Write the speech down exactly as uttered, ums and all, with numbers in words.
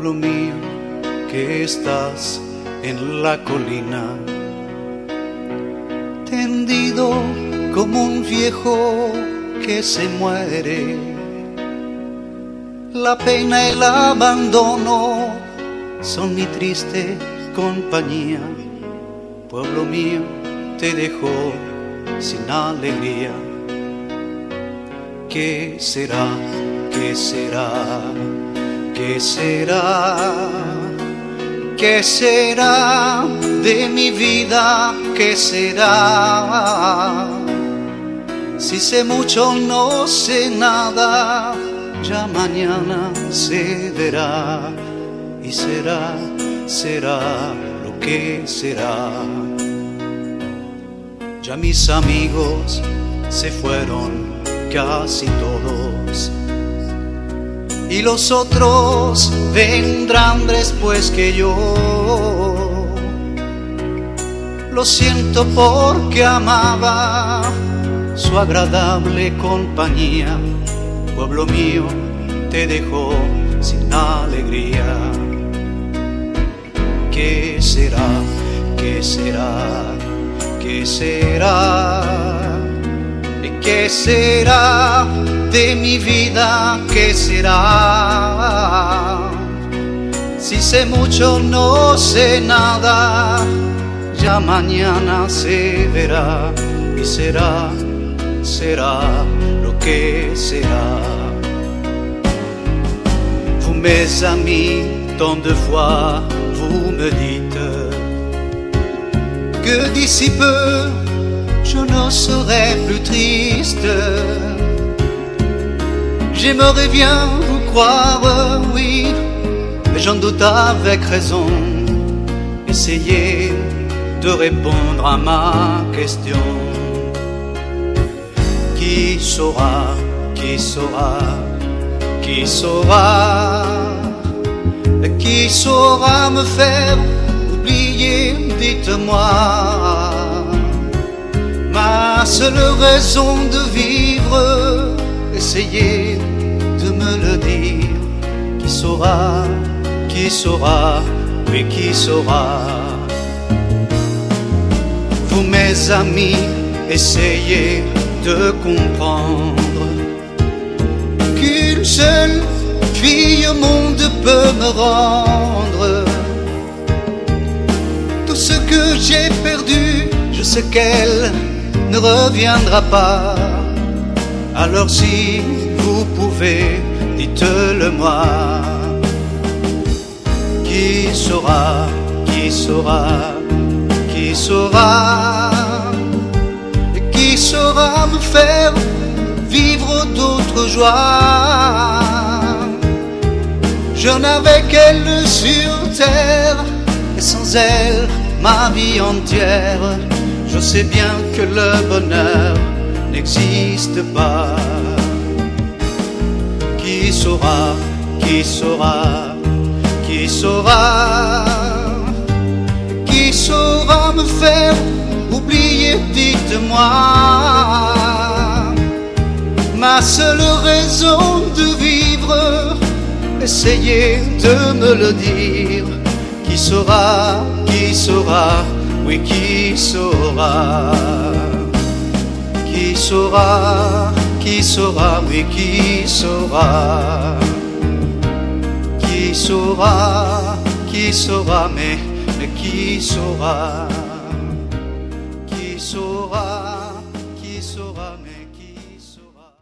pueblo mío que estás en la colina, tendido como un viejo que se muere. La pena y el abandono son mi triste compañía. Pueblo mío, te dejo sin alegría. ¿Qué será? ¿Qué será? ¿Qué será? ¿Qué será de mi vida? ¿Qué será? Si sé mucho, no sé nada. Ya mañana se verá. Y será, será lo que será. Ya mis amigos se fueron casi todos, y los otros vendrán después que yo. Lo siento porque amaba su agradable compañía. Pueblo mío, te dejo sin alegría. ¿Qué será? ¿Qué será? ¿Qué será? ¿Qué será de mi vida? ¿Qué será? Si sé mucho, no sé nada. Ya mañana se verá. Y será, será lo que será. Vous mes amis, tant de fois vous me dites que d'ici peu je ne serai plus triste. J'aimerais bien vous croire, oui, mais j'en doute avec raison. Essayez de répondre à ma question. Qui saura, qui saura, qui saura, qui saura me faire oublier, dites-moi. Ma seule raison de vivre, essayez de me le dire. Qui saura, qui saura, oui, qui saura. Vous mes amis, essayez de comprendre qu'une seule fille au monde peut me rendre tout ce que j'ai perdu. Je sais qu'elle ne reviendra pas. Alors si vous pouvez, dites-le moi. Qui saura, qui saura, qui saura, qui saura me faire vivre d'autres joies. Je n'avais qu'elle sur terre, et sans elle, ma vie entière. Je sais bien que le bonheur n'existe pas. Qui saura, qui saura, qui saura, qui saura me faire oublier, dites-moi. Ma seule raison de vivre, essayez de me le dire. Qui saura, qui saura, oui, qui saura, qui saura, qui saura, oui, qui saura, qui saura, qui saura, mais, mais qui saura, qui saura.